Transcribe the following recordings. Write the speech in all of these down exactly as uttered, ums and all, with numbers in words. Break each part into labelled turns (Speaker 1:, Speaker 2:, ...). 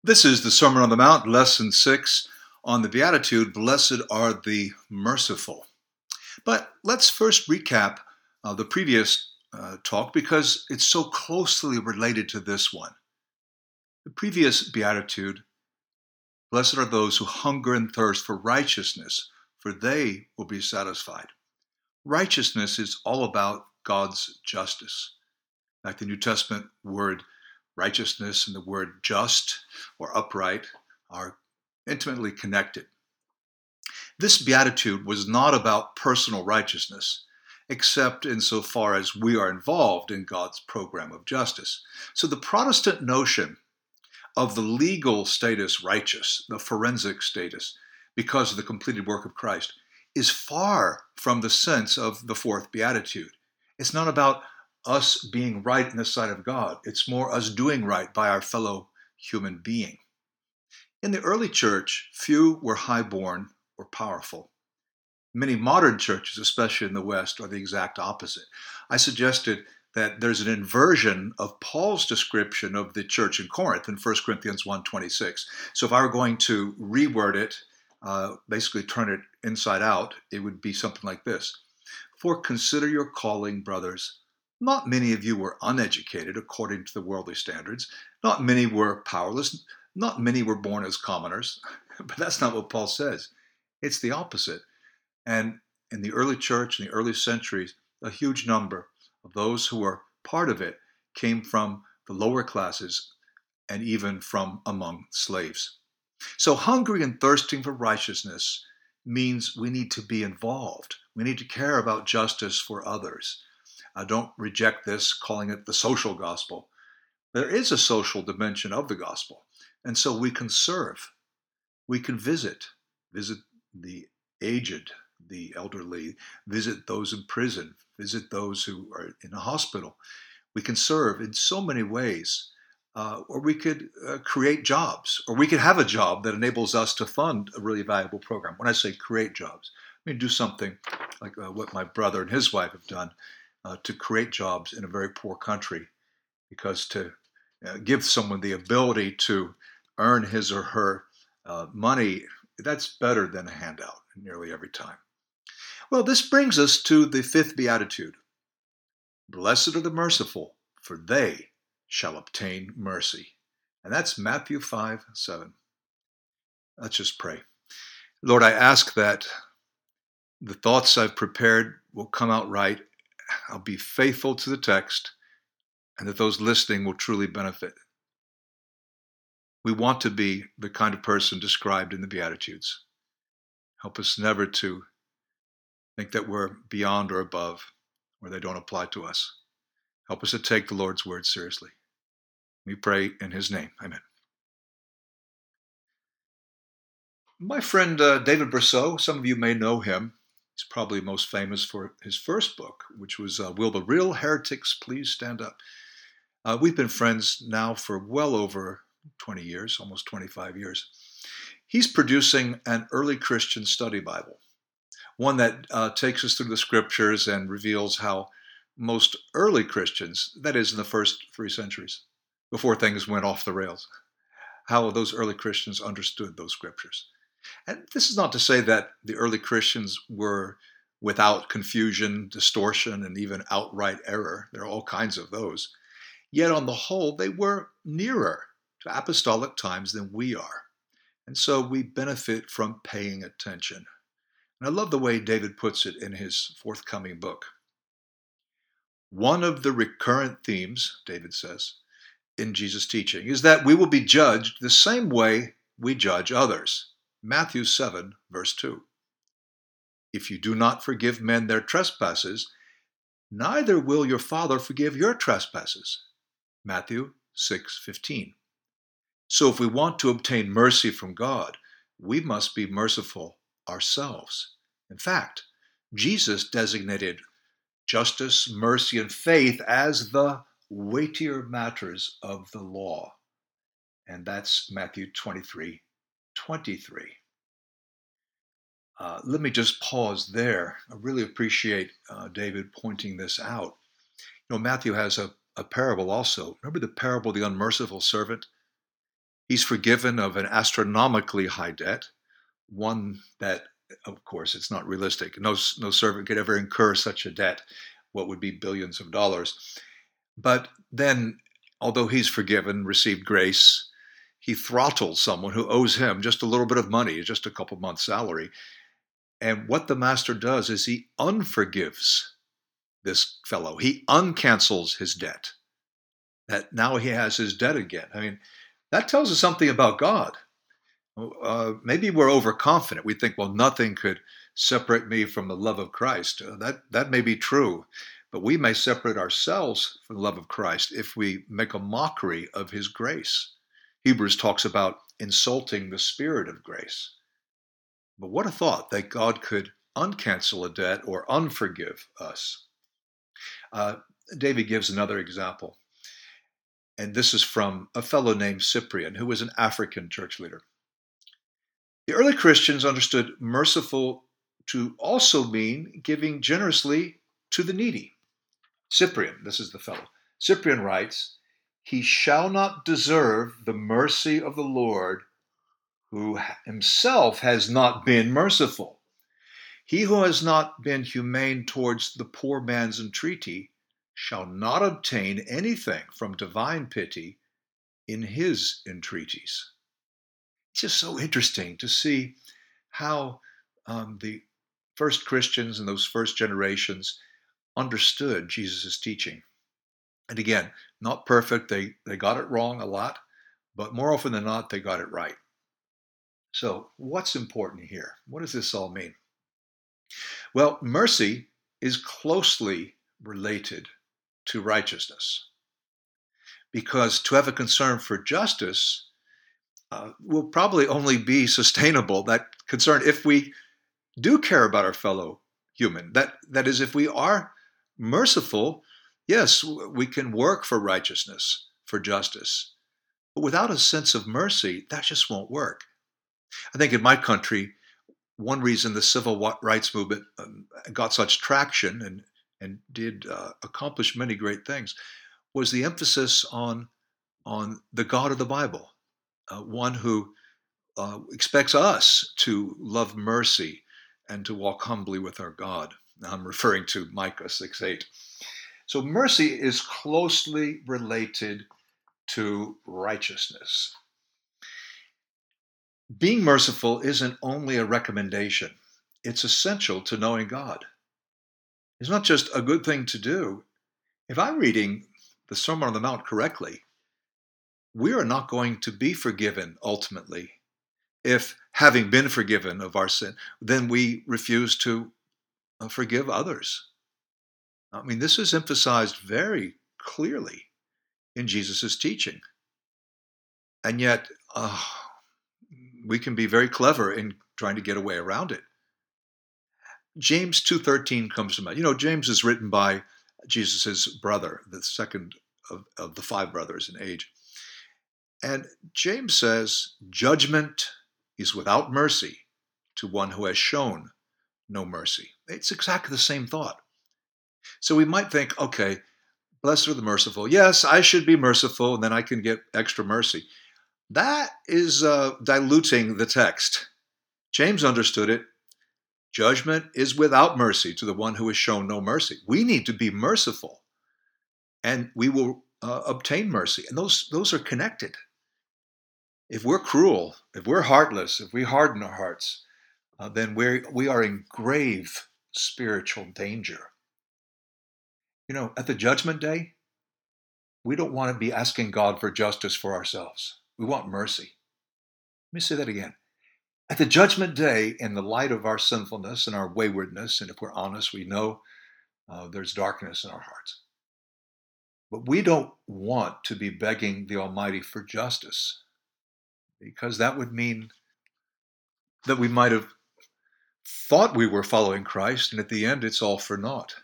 Speaker 1: This is the Sermon on the Mount, Lesson six on the Beatitude, Blessed are the merciful. But let's first recap uh, the previous uh, talk because it's so closely related to this one. The previous Beatitude, Blessed are those who hunger and thirst for righteousness, for they will be satisfied. Righteousness is all about God's justice. Like the New Testament word righteousness and the word just or upright are intimately connected. This beatitude was not about personal righteousness, except insofar as we are involved in God's program of justice. So the Protestant notion of the legal status righteous, the forensic status, because of the completed work of Christ, is far from the sense of the fourth beatitude. It's not about us being right in the sight of God. It's more us doing right by our fellow human being. In the early church, few were highborn or powerful. Many modern churches, especially in the West, are the exact opposite. I suggested that there's an inversion of Paul's description of the church in Corinth in First Corinthians one twenty-six. So if I were going to reword it, uh, basically turn it inside out, it would be something like this. For consider your calling, brothers. Not many of you were uneducated according to the worldly standards. Not many were powerless. Not many were born as commoners. But that's not what Paul says. It's the opposite. And in the early church, in the early centuries, a huge number of those who were part of it came from the lower classes and even from among slaves. So hungry and thirsting for righteousness means we need to be involved. We need to care about justice for others. Uh, don't reject this, calling it the social gospel. There is a social dimension of the gospel. And so we can serve. We can visit, visit the aged, the elderly, visit those in prison, visit those who are in a hospital. We can serve in so many ways. Uh, or we could uh, create jobs, or we could have a job that enables us to fund a really valuable program. When I say create jobs, I mean do something like uh, what my brother and his wife have done uh, to create jobs in a very poor country, because to uh, give someone the ability to earn his or her uh, money, that's better than a handout nearly every time. Well, this brings us to the fifth beatitude. Blessed are the merciful, for they shall obtain mercy. And that's Matthew five seven. Let's just pray. Lord, I ask that the thoughts I've prepared will come out right. I'll be faithful to the text, and that those listening will truly benefit. We want to be the kind of person described in the Beatitudes. Help us never to think that we're beyond or above, or they don't apply to us. Help us to take the Lord's word seriously. We pray in his name. Amen. My friend uh, David Bercot, some of you may know him. He's probably most famous for his first book, which was uh, Will the Real Heretics Please Stand Up? Uh, we've been friends now for well over twenty years, almost twenty-five years. He's producing an early Christian study Bible, one that uh, takes us through the scriptures and reveals how most early Christians, that is in the first three centuries, before things went off the rails, how those early Christians understood those scriptures. And this is not to say that the early Christians were without confusion, distortion, and even outright error. There are all kinds of those. Yet on the whole, they were nearer to apostolic times than we are. And so we benefit from paying attention. And I love the way David puts it in his forthcoming book. One of the recurrent themes, David says, in Jesus' teaching is that we will be judged the same way we judge others. Matthew seven, verse two. If you do not forgive men their trespasses, neither will your Father forgive your trespasses. Matthew six fifteen. So if we want to obtain mercy from God, we must be merciful ourselves. In fact, Jesus designated justice, mercy, and faith as the weightier matters of the law. And that's Matthew twenty-three twenty-three. Uh, let me just pause there. I really appreciate uh, David pointing this out. You know, Matthew has a, a parable also. Remember the parable of the unmerciful servant? He's forgiven of an astronomically high debt, one that, of course, it's not realistic. No, no servant could ever incur such a debt, what would be billions of dollars. But then, although he's forgiven, received grace, he throttles someone who owes him just a little bit of money, just a couple months' salary. And what the master does is he unforgives this fellow. He uncancels his debt. That now he has his debt again. I mean, that tells us something about God. Uh, maybe we're overconfident. We think, well, nothing could separate me from the love of Christ. Uh, that, that may be true, but we may separate ourselves from the love of Christ if we make a mockery of his grace. Hebrews talks about insulting the spirit of grace. But what a thought that God could uncancel a debt or unforgive us. Uh, David gives another example. And this is from a fellow named Cyprian, who was an African church leader. The early Christians understood merciful to also mean giving generously to the needy. Cyprian, this is the fellow. Cyprian writes, "He shall not deserve the mercy of the Lord who himself has not been merciful. He who has not been humane towards the poor man's entreaty shall not obtain anything from divine pity in his entreaties." It's just so interesting to see how um, the first Christians and those first generations understood Jesus' teaching. And again, not perfect. They, they got it wrong a lot, but more often than not, they got it right. So what's important here? What does this all mean? Well, mercy is closely related to righteousness, because to have a concern for justice uh, will probably only be sustainable, that concern, if we do care about our fellow human. That, that is, if we are merciful, yes, we can work for righteousness, for justice. But without a sense of mercy, that just won't work. I think in my country, one reason the civil rights movement got such traction and, and did uh, accomplish many great things was the emphasis on, on the God of the Bible, uh, one who uh, expects us to love mercy and to walk humbly with our God. Now I'm referring to Micah six eight. So mercy is closely related to righteousness. Being merciful isn't only a recommendation. It's essential to knowing God. It's not just a good thing to do. If I'm reading the Sermon on the Mount correctly, we are not going to be forgiven ultimately. If, having been forgiven of our sin, then we refuse to forgive others. I mean, this is emphasized very clearly in Jesus' teaching. And yet, uh, we can be very clever in trying to get away around it. James two thirteen comes to mind. You know, James is written by Jesus' brother, the second of, of the five brothers in age. And James says, "Judgment is without mercy to one who has shown no mercy." It's exactly the same thought. So we might think, okay, blessed are the merciful. Yes, I should be merciful, and then I can get extra mercy. That is uh, diluting the text. James understood it. Judgment is without mercy to the one who has shown no mercy. We need to be merciful, and we will uh, obtain mercy. And those, those are connected. If we're cruel, if we're heartless, if we harden our hearts, uh, then we're, we are in grave spiritual danger. You know, at the judgment day, we don't want to be asking God for justice for ourselves. We want mercy. Let me say that again. At the judgment day, in the light of our sinfulness and our waywardness, and if we're honest, we know uh, there's darkness in our hearts. But we don't want to be begging the Almighty for justice, because that would mean that we might have thought we were following Christ, and at the end, it's all for naught.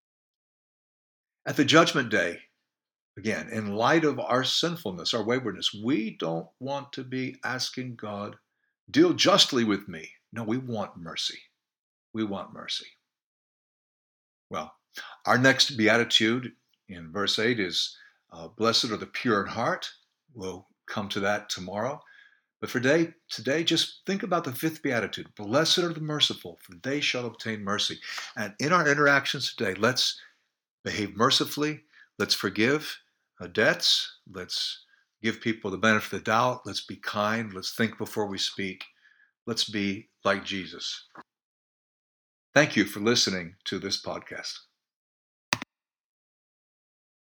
Speaker 1: At the judgment day, again, in light of our sinfulness, our waywardness, we don't want to be asking God, deal justly with me. No, we want mercy. We want mercy. Well, our next beatitude in verse eight is, uh, blessed are the pure in heart. We'll come to that tomorrow. But for today, today, just think about the fifth beatitude. Blessed are the merciful, for they shall obtain mercy. And in our interactions today, let's behave mercifully. Let's forgive uh, debts. Let's give people the benefit of the doubt. Let's be kind. Let's think before we speak. Let's be like Jesus. Thank you for listening to this podcast.